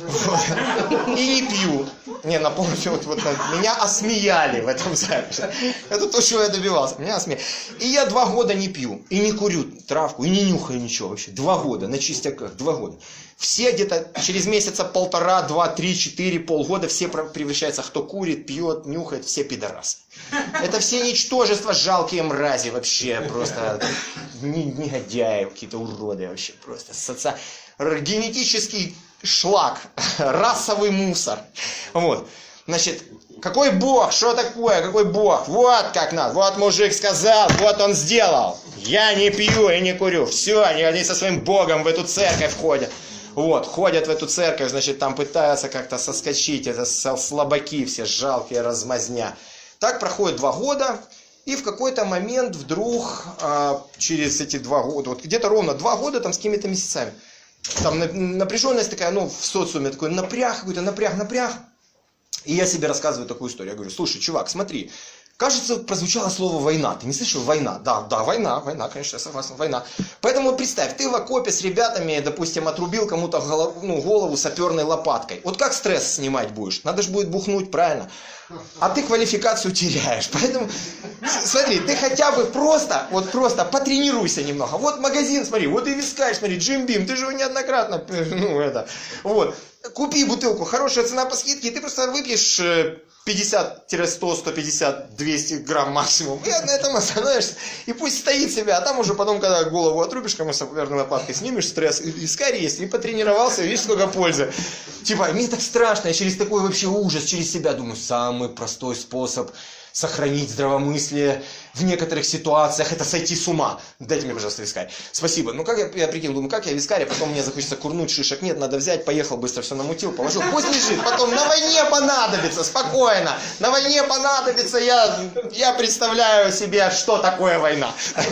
И не пью. Не, на полностью вот меня осмеяли в этом записи. Это то, чего я добивался. Меня осмеяли. И я 2 года не пью. И не курю травку. И не нюхаю ничего вообще. 2 года. На чистяках. 2 года. Все где-то через месяца 1,5, 2, 3, 4, полгода все превращаются. Кто курит, пьет, нюхает. Все пидорасы. Это все ничтожества, жалкие мрази вообще. Просто негодяи, какие-то уроды вообще. Просто генетический шлак, расовый мусор. Вот. Значит, какой Бог, что такое, какой Бог? Вот как надо, вот мужик сказал, вот он сделал. Я не пью и не курю. Все, они со своим Богом в эту церковь ходят. Вот, ходят в эту церковь, значит, там пытаются как-то соскочить. Это слабаки все, жалкие, размазня. Так проходит 2 года. И в какой-то момент вдруг через эти 2 года, вот где-то ровно 2 года там с какими-то месяцами, там напряженность такая, ну, в социуме такой напряг, какой-то напряг. И я себе рассказываю такую историю. Я говорю, слушай, чувак, смотри, кажется, прозвучало слово «война». Ты не слышал? Война. Да, война, конечно, я согласен, война. Поэтому представь, ты в окопе с ребятами, допустим, отрубил кому-то голову саперной лопаткой. Вот как стресс снимать будешь? Надо же будет бухнуть, правильно? А ты квалификацию теряешь. Поэтому, смотри, ты хотя бы просто потренируйся немного. Вот магазин, смотри, вот и вискарь, смотри, Джим Бим, ты же его неоднократно, вот. Купи бутылку, хорошая цена по скидке, и ты просто выпьешь 50-100, 150, 200 грамм максимум. И на этом остановишься. И пусть стоит себя. А там уже потом, когда голову отрубишь, кому саперной лопаткой снимешь стресс, и скорее, если и потренировался, видишь, сколько пользы. Типа, мне так страшно, я через такой вообще ужас, через себя думаю, самый простой способ сохранить здравомыслие в некоторых ситуациях, это сойти с ума. Дайте мне, пожалуйста, вискарь. Спасибо. Ну, как я прикинул, думаю, как я вискарь, а потом мне захочется курнуть, шишек нет, надо взять, поехал, быстро все намутил, положил, пусть лежит, потом на войне понадобится, спокойно, на войне понадобится, я представляю себе, что такое война.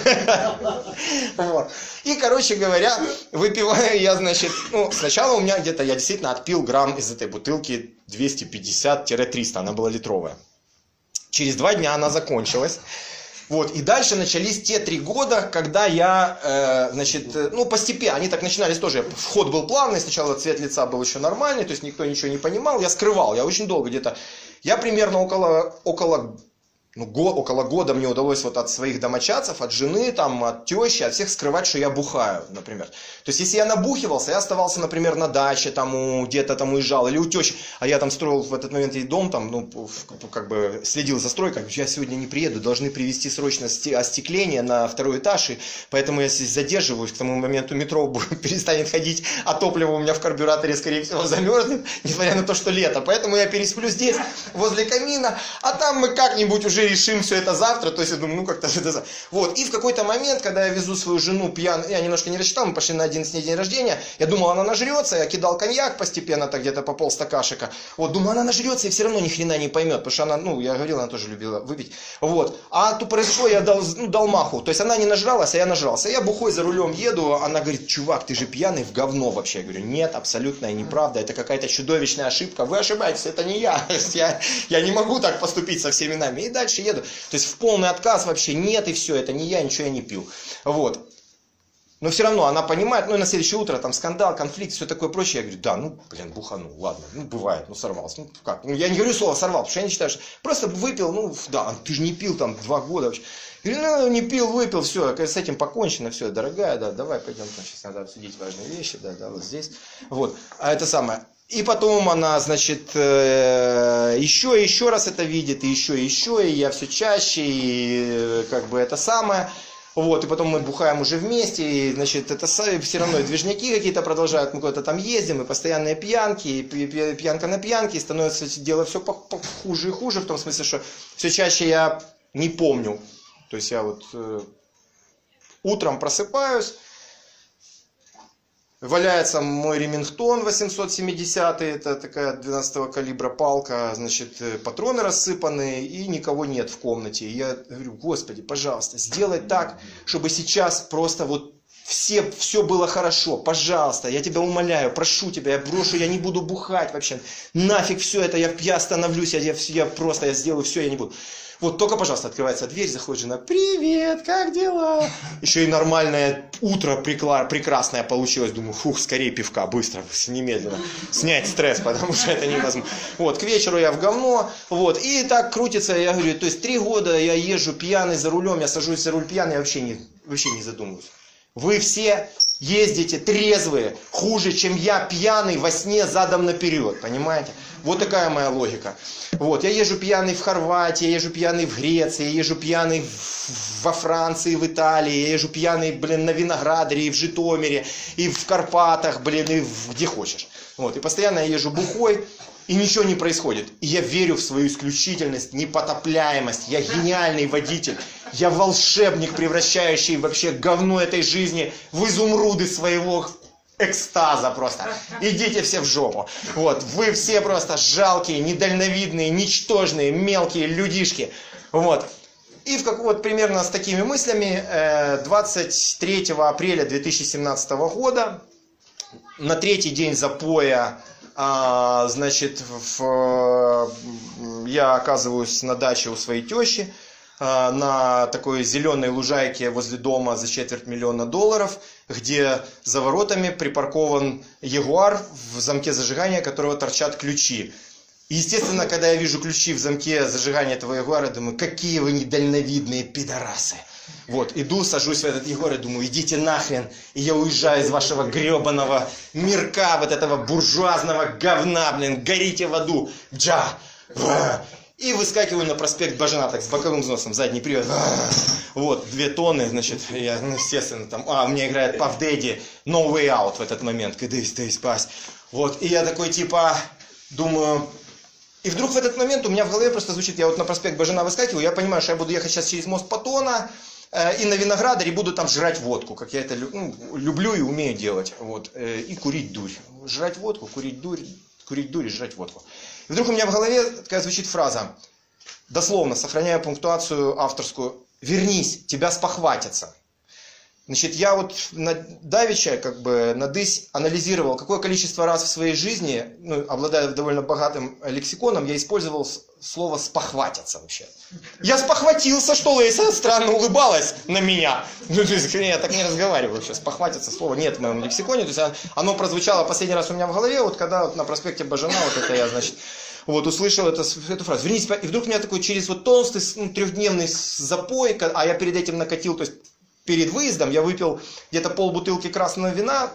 И, короче говоря, выпиваю я, значит, сначала у меня где-то, я действительно отпил грамм из этой бутылки 250-300, она была литровая. Через 2 дня она закончилась. Вот. И дальше начались те 3 года, когда я, постепенно, они так начинались тоже, вход был плавный, сначала цвет лица был еще нормальный, то есть никто ничего не понимал, я скрывал, я очень долго где-то, я примерно около года мне удалось вот от своих домочадцев, от жены, там, от тещи, от всех скрывать, что я бухаю, например. То есть, если я набухивался, я оставался, например, на даче, там, где-то там уезжал, или у тещи, а я там строил в этот момент и дом, там, как бы следил за стройкой, я сегодня не приеду, должны привезти срочно остекление на 2-й этаж, и поэтому я здесь задерживаюсь, к тому моменту метро перестанет ходить, а топливо у меня в карбюраторе, скорее всего, замерзнет, несмотря на то, что лето. Поэтому я пересплю здесь, возле камина, а там мы как-нибудь уже решим все это завтра, то есть я думаю, как-то это завтра. Вот, и в какой-то момент, когда я везу свою жену пьяную, я немножко не рассчитал, мы пошли на 11 день рождения, я думал, она нажрется, я кидал коньяк постепенно, так где-то по полстакашика, вот, думаю, она нажрется и все равно ни хрена не поймет, потому что она, я говорил, она тоже любила выпить, вот, а тут произошло, я дал маху, то есть она не нажралась, а я нажрался, я бухой за рулем еду, она говорит, чувак, ты же пьяный в говно вообще, я говорю, нет, абсолютная неправда, это какая-то чудовищная ошибка, вы ошибаетесь, это не я, я не могу так поступить со всеми нами, и дальше еду. То есть в полный отказ вообще нет, и все, это не я, ничего я не пью. Вот. Но все равно она понимает, на следующее утро там скандал, конфликт, все такое прочее. Я говорю, да, буханул, ладно, бывает, сорвался. Как? Я не говорю слово сорвал, потому что я не считаю, что просто выпил, ты же не пил там 2 года вообще. Я говорю, не пил, выпил, все, с этим покончено, все, дорогая, да, давай пойдем, сейчас надо обсудить важные вещи, да, вот здесь. Вот, а это самое. И потом она, значит, еще раз это видит, и еще, и я все чаще, и как бы это самое. Вот, и потом мы бухаем уже вместе, и, значит, это все равно и движняки какие-то продолжают, мы куда-то там ездим, и постоянные пьянки, и пьянка на пьянке, и становится дело все хуже и хуже, в том смысле, что все чаще я не помню. То есть я вот утром просыпаюсь, валяется мой Ремингтон 870, это такая 12-го калибра палка, значит, патроны рассыпаны, и никого нет в комнате. И я говорю, Господи, пожалуйста, сделай так, чтобы сейчас просто вот все было хорошо, пожалуйста, я тебя умоляю, прошу тебя, я брошу, я не буду бухать вообще, нафиг все это, я остановлюсь, я сделаю все, я не буду. Вот только, пожалуйста, открывается дверь, заходит жена, привет, как дела? Еще и нормальное утро прекрасное получилось, думаю, фух, скорее пивка, быстро, немедленно, снять стресс, потому что это невозможно. Вот, к вечеру я в говно, вот, и так крутится, я говорю, то есть 3 года я езжу пьяный за рулем, я сажусь за руль пьяный, я вообще не задумываюсь. Вы все ездите трезвые, хуже, чем я пьяный во сне задом наперед, понимаете? Вот такая моя логика. Вот, я езжу пьяный в Хорватии, я езжу пьяный в Греции, я езжу пьяный во Франции, в Италии, я езжу пьяный, на Виноградаре, и в Житомире, и в Карпатах, и где хочешь. Вот, и постоянно я езжу бухой, и ничего не происходит. И я верю в свою исключительность, непотопляемость. Я гениальный водитель. Я волшебник, превращающий вообще говно этой жизни в изумруды своего экстаза просто. Идите все в жопу. Вот. Вы все просто жалкие, недальновидные, ничтожные, мелкие людишки. Вот. И вот примерно с такими мыслями 23 апреля 2017 года, на 3-й день запоя, значит, я оказываюсь на даче у своей тещи, на такой зеленой лужайке возле дома за $250 000, где за воротами припаркован Ягуар, в замке зажигания которого торчат ключи. И, естественно, когда я вижу ключи в замке зажигания этого Ягуара, думаю, какие вы недальновидные пидорасы. Вот, иду, сажусь в этот Ягуар и думаю, идите нахрен, и я уезжаю из вашего гребаного мирка, вот этого буржуазного говна, горите в аду, джа, и выскакиваю на проспект Бажана, так, с боковым взносом, задний привод, вот, 2 тонны, значит, я, естественно, там, у меня играет Puff Daddy, No Way Out в этот момент, кыдысь, пась, вот, и я такой, типа, думаю, и вдруг в этот момент у меня в голове просто звучит, я вот на проспект Бажана выскакиваю, я понимаю, что я буду ехать сейчас через мост Патона, и на Виноградаре буду там жрать водку, как я это люблю и умею делать, вот, и курить дурь, жрать водку, курить дурь и жрать водку. И вдруг у меня в голове такая звучит фраза, дословно, сохраняя пунктуацию авторскую, вернись, тебя спохватятся. Значит, я вот давеча, надысь анализировал, какое количество раз в своей жизни, обладая довольно богатым лексиконом, я использовал слово «спохватиться» вообще. Я спохватился, что Лейса странно улыбалась на меня. То есть, я так не разговариваю вообще. Спохватиться слова нет в моем лексиконе. То есть, оно прозвучало последний раз у меня в голове, вот когда вот на проспекте Бажана, вот это я, значит, вот услышал эту фразу. Вернись, и вдруг у меня такой через вот толстый 3-дневный запой, а я перед этим накатил, то есть, перед выездом я выпил где-то полбутылки красного вина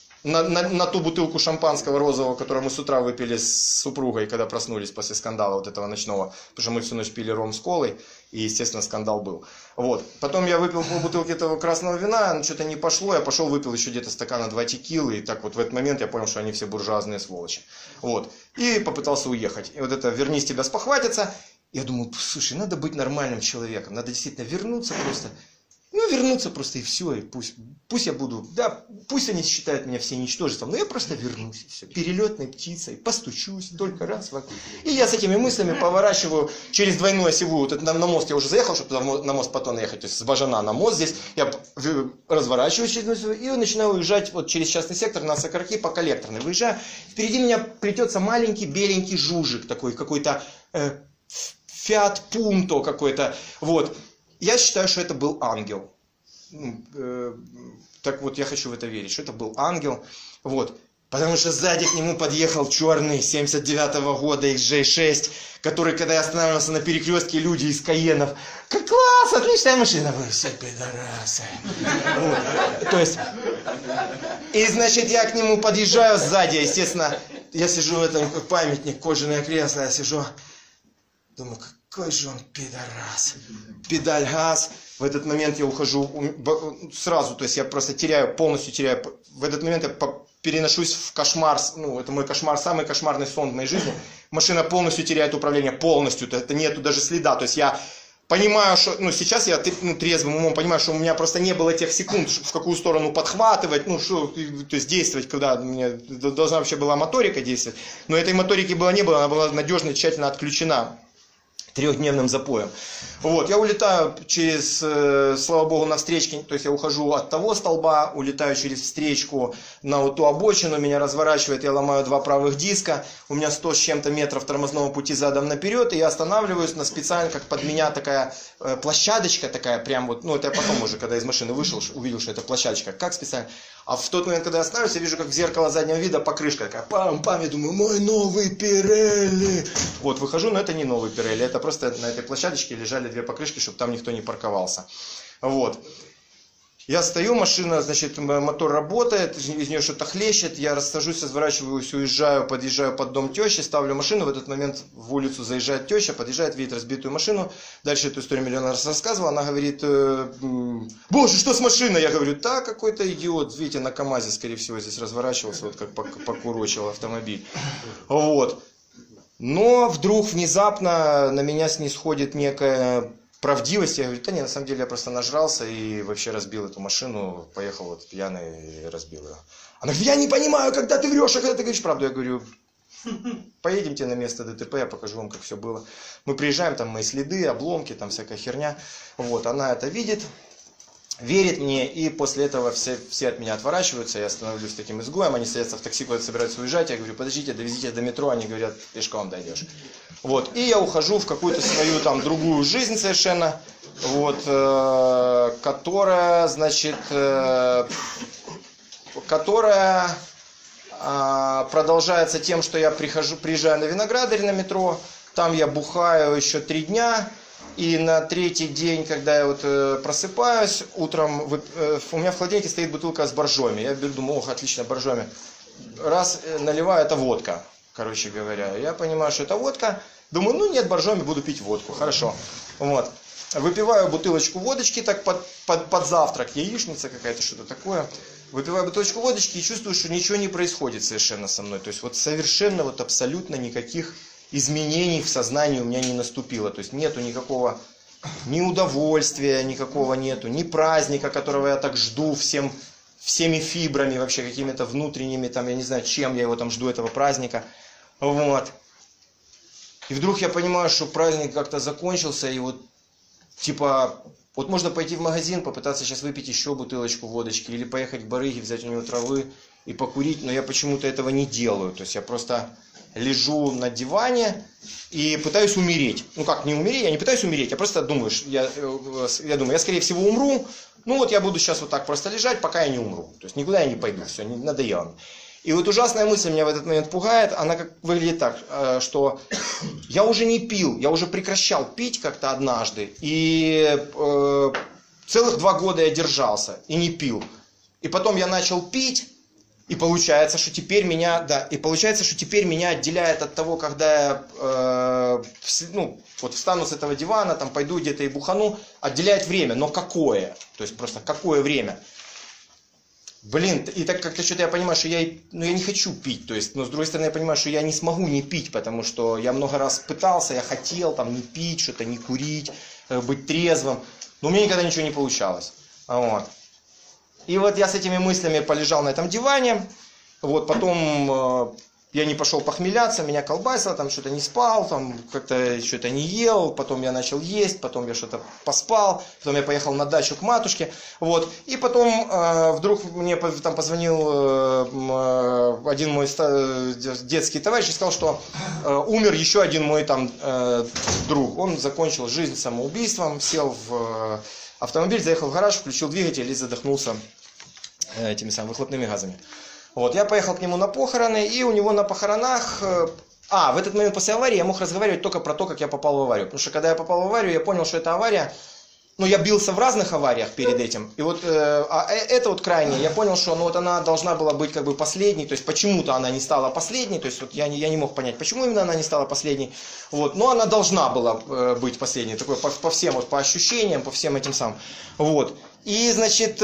на ту бутылку шампанского розового, которую мы с утра выпили с супругой, когда проснулись после скандала вот этого ночного, потому что мы всю ночь пили ром с колой, и, естественно, скандал был. Вот. Потом я выпил полбутылки этого красного вина, что-то не пошло, я пошел, выпил еще где-то стакана 2 текилы, и так вот в этот момент я понял, что они все буржуазные сволочи. Вот. И попытался уехать. И вот это «вернись, тебя спохватятся». Я думаю, слушай, надо быть нормальным человеком, надо действительно вернуться просто и все, и пусть я буду, да, пусть они считают меня все ничтожеством, но я просто вернусь, и все, перелетной птицей, постучусь только раз вокруг. И я с этими мыслями поворачиваю через двойную осевую, вот это, на мост я уже заехал, чтобы на мост Патона ехать, то есть с Бажана на мост здесь, я разворачиваюсь через двойную осевую и начинаю уезжать вот через частный сектор на Сокарки по Коллекторной, выезжаю, впереди меня плетется маленький беленький жужик такой, какой-то Fiat Punto какой-то, вот. Я считаю, что это был ангел. Так вот, я хочу в это верить, что это был ангел. Вот. Потому что сзади к нему подъехал черный 79-го года XJ6, который, когда я останавливался на перекрестке, люди из Каенов. Как класс, отличная машина. Вы все пидорасы. Вот. То есть, и значит, я к нему подъезжаю сзади, естественно, я сижу в этом памятник, кожаное кресло, я сижу, думаю, какой же он пидорас. Педаль газ. В этот момент я ухожу сразу, то есть я просто полностью теряю. В этот момент я переношусь в кошмар, это мой кошмар, самый кошмарный сон в моей жизни. Машина полностью теряет управление, полностью. Это нету даже следа. То есть я понимаю, что, сейчас я трезвым умом понимаю, что у меня просто не было тех секунд, в какую сторону подхватывать, то есть действовать, когда у меня должна вообще была моторика действовать. Но этой моторики не было, она была надежно и тщательно отключена. трехдневным запоем. Вот, я улетаю через, слава богу, на встречке, то есть я ухожу от того столба, улетаю через встречку на вот ту обочину, меня разворачивает, я ломаю 2 правых диска, у меня 100 с чем-то метров тормозного пути задом наперед, и я останавливаюсь на специально, как под меня такая площадочка такая, прям вот, ну это я потом уже, когда из машины вышел, увидел, что это площадочка, как специально. А в тот момент, когда я останавливаюсь, я вижу, как в зеркало заднего вида покрышка такая, пам-пам, я думаю, мой новый Пирелли. Вот, выхожу, но это не новый Пирелли, это просто на этой площадочке лежали 2 покрышки, чтобы там никто не парковался. Вот. Я стою, машина, значит, мотор работает, из нее что-то хлещет, я рассажусь, разворачиваюсь, уезжаю, подъезжаю под дом тещи, ставлю машину, в этот момент в улицу заезжает теща, подъезжает, видит разбитую машину, дальше эту историю миллион раз рассказывала, она говорит, боже, что с машиной? Я говорю, да, какой-то идиот, видите, на КамАЗе, скорее всего, здесь разворачивался, вот как покурочил автомобиль. Вот. Но вдруг внезапно на меня снисходит некая правдивость. Я говорю, да не, на самом деле я просто нажрался и вообще разбил эту машину, поехал вот пьяный и разбил ее. Она говорит, я не понимаю, когда ты врешь, а когда ты говоришь правду. Я говорю, поедемте на место ДТП, я покажу вам, как все было. Мы приезжаем, там мои следы, обломки, там всякая херня. Вот, она это видит, верит мне, и после этого все от меня отворачиваются, я становлюсь таким изгоем, они садятся в такси, куда-то собираются уезжать, я говорю, подождите, довезите до метро, они говорят, пешком дойдешь. Вот, и я ухожу в какую-то свою там другую жизнь совершенно, вот, которая, значит, которая продолжается тем, что я приезжаю на Виноградарь на метро, там я бухаю еще 3 дня, и на 3-й день, когда я вот просыпаюсь, утром у меня в холодильнике стоит бутылка с боржоми. Я думаю, ох, отлично, боржоми. Раз наливаю, это водка, короче говоря. Я понимаю, что это водка. Думаю, ну нет, боржоми, буду пить водку. Хорошо. Вот. Выпиваю бутылочку водочки, так под завтрак, яичница какая-то, что-то такое. Выпиваю бутылочку водочки и чувствую, что ничего не происходит совершенно со мной. То есть вот совершенно, вот абсолютно никаких изменений в сознании у меня не наступило. То есть нету никакого ни удовольствия, никакого нету, ни праздника, которого я так жду всеми фибрами, вообще какими-то внутренними, там, я не знаю, чем я его там жду, этого праздника. Вот. И вдруг я понимаю, что праздник как-то закончился, и вот, типа, вот можно пойти в магазин, попытаться сейчас выпить еще бутылочку водочки, или поехать в барыги, взять у него травы и покурить, но я почему-то этого не делаю. То есть я просто лежу на диване и пытаюсь умереть. Ну как, не умереть, я не пытаюсь умереть, я просто думаю, я думаю, я скорее всего умру, ну вот я буду сейчас вот так просто лежать, пока я не умру. То есть никуда я не пойду, все, надоело мне. И вот ужасная мысль меня в этот момент пугает, она как выглядит так, что я уже не пил, я уже прекращал пить как-то однажды, и целых 2 года я держался и не пил. И потом я начал пить, и получается, что теперь меня, отделяет от того, когда я вот встану с этого дивана, там пойду где-то и бухану, отделяет время. Но какое? То есть просто какое время? Блин, и так как-то что-то я понимаю, что я не хочу пить. То есть, но с другой стороны, я понимаю, что я не смогу не пить, потому что я много раз пытался, я хотел там не пить, что-то не курить, быть трезвым. Но у меня никогда ничего не получалось. Вот. И вот я с этими мыслями полежал на этом диване, вот, потом я не пошел похмеляться, меня колбасило, там что-то не спал, там как-то что-то не ел, потом я начал есть, потом я что-то поспал, потом я поехал на дачу к матушке, вот, и потом вдруг мне там позвонил один мой детский товарищ и сказал, что умер еще один мой там друг, он закончил жизнь самоубийством, сел в автомобиль, заехал в гараж, включил двигатель и задохнулся этими самыми выхлопными газами. Вот, я поехал к нему на похороны, и у него на похоронах... в этот момент после аварии я мог разговаривать только про то, как я попал в аварию. Потому что когда я попал в аварию, я понял, что это авария... Ну, я бился в разных авариях перед этим. И вот это вот крайне, я понял, что вот она должна была быть как бы последней. То есть почему-то она не стала последней. То есть вот я не мог понять, почему именно она не стала последней. Вот, но она должна была быть последней. Такой по всем, вот, по ощущениям, по всем этим самым. Вот. И, значит,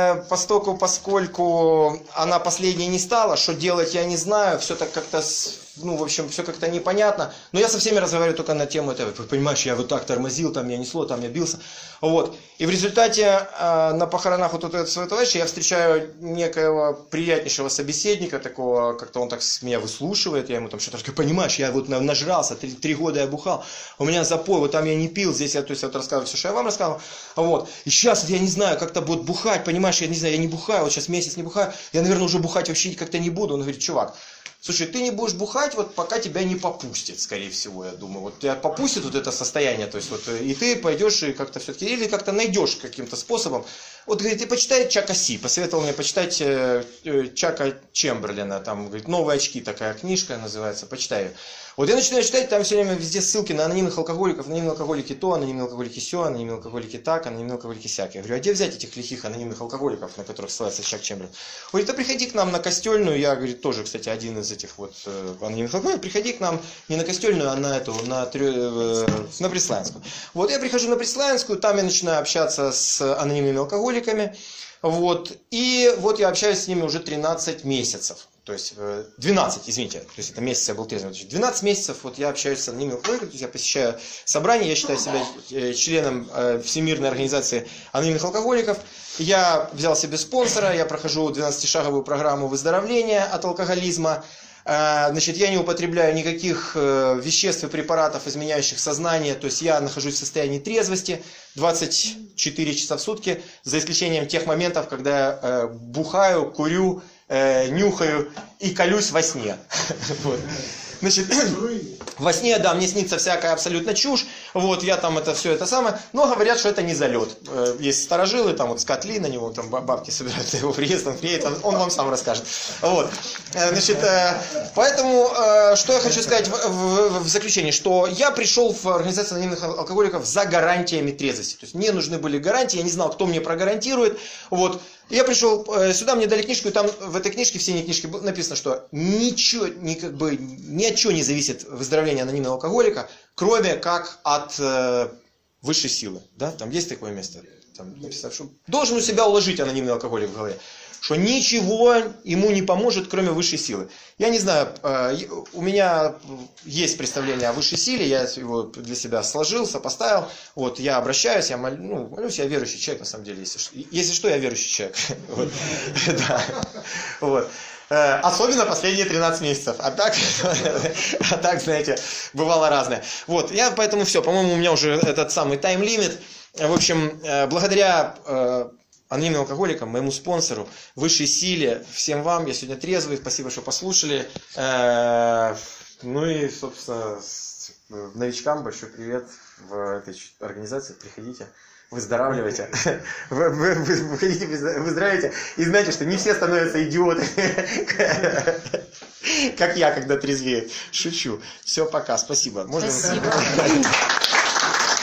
поскольку она последней не стала, что делать я не знаю, все так как-то ну, в общем, все как-то непонятно. Но я со всеми разговариваю только на тему этого. Понимаешь, я вот так тормозил, там меня несло, там я бился. Вот. И в результате на похоронах вот этого своего товарища я встречаю некоего приятнейшего собеседника, такого, как-то он так меня выслушивает, я ему там что-то говорю, понимаешь, я вот нажрался, 3 года я бухал, у меня запой, вот там я не пил, здесь я, то есть, вот рассказываю все, что я вам рассказывал. Вот. И сейчас вот я не знаю, как-то будет бухать, понимаешь, я не знаю, я не бухаю, вот сейчас месяц не бухаю, я, наверное, уже бухать вообще как-то не буду. Он говорит, чувак, слушай, ты не будешь бухать, вот пока тебя не попустит, скорее всего, я думаю. Вот тебя попустит вот это состояние, то есть вот, и ты пойдешь и как-то все-таки, или как-то найдешь каким-то способом. Вот, говорит, ты почитай Чака Си, посоветовал мне почитать Чака Чемберлена, там, говорит, «Новые очки», такая книжка называется, почитай ее. Вот я начинаю читать, там все время везде ссылки на анонимных алкоголиков, анонимные алкоголики то, анонимные алкоголики сё, анонимные алкоголики так, анонимные алкоголики сяк. Я говорю, а где взять этих лихих анонимных алкоголиков, на которых ссылается Чак Чемберлен? Он говорит, да приходи к нам на Костельную, я, говорит, тоже, кстати, один из этих вот анонимных алкоголиков, приходи к нам не на Костельную, а на эту, на Преславинскую. Вот я прихожу на Преславинскую, там я начинаю общаться с анонимными алкоголиками, вот, и вот я общаюсь с ними уже 13 месяцев. То есть 12, извините, то есть это месяц я был трезвым. 12 месяцев вот я общаюсь с анонимными алкоголиками, то есть я посещаю собрания, я считаю себя членом Всемирной организации анонимных алкоголиков. Я взял себе спонсора, я прохожу 12-шаговую программу выздоровления от алкоголизма. Значит, я не употребляю никаких веществ и препаратов, изменяющих сознание, то есть я нахожусь в состоянии трезвости 24 часа в сутки, за исключением тех моментов, когда я бухаю, курю, нюхаю и колюсь во сне. Вот. Значит, во сне, да, мне снится всякая абсолютно чушь, вот, я там это все это самое, но говорят, что это не залет. Есть старожилы, там вот скотли на него, там бабки собирают, его приезд, он приедет, он вам сам расскажет. Вот. Значит, поэтому, что я хочу сказать в заключении, что я пришел в организацию анонимных алкоголиков за гарантиями трезвости. То есть мне нужны были гарантии, я не знал, кто мне прогарантирует, вот. Я пришел сюда, мне дали книжку, и там в этой книжке, в синей книжке написано, что ничего, ни от чего не зависит выздоровление анонимного алкоголика, кроме как от высшей силы. Да? Там есть такое место. Там написано, что должен у себя уложить анонимный алкоголик в голове, что ничего ему не поможет, кроме высшей силы. Я не знаю, у меня есть представление о высшей силе, я его для себя сложил, сопоставил. Вот, я обращаюсь, я молюсь, я верующий человек, на самом деле, если что, я верующий человек. Особенно последние 13 месяцев. А так, знаете, бывало разное. Вот, я поэтому все, по-моему, у меня уже этот самый тайм-лимит. В общем, благодаря анонимным алкоголикам, моему спонсору, высшей силе, всем вам, я сегодня трезвый, спасибо, что послушали. Ну и, собственно, новичкам большой привет в этой организации, приходите. Выздоравливайте. Выходите, выздоравливайте. И знаете, что не все становятся идиотами, как я, когда трезвею. Шучу. Все, пока. Спасибо. Спасибо.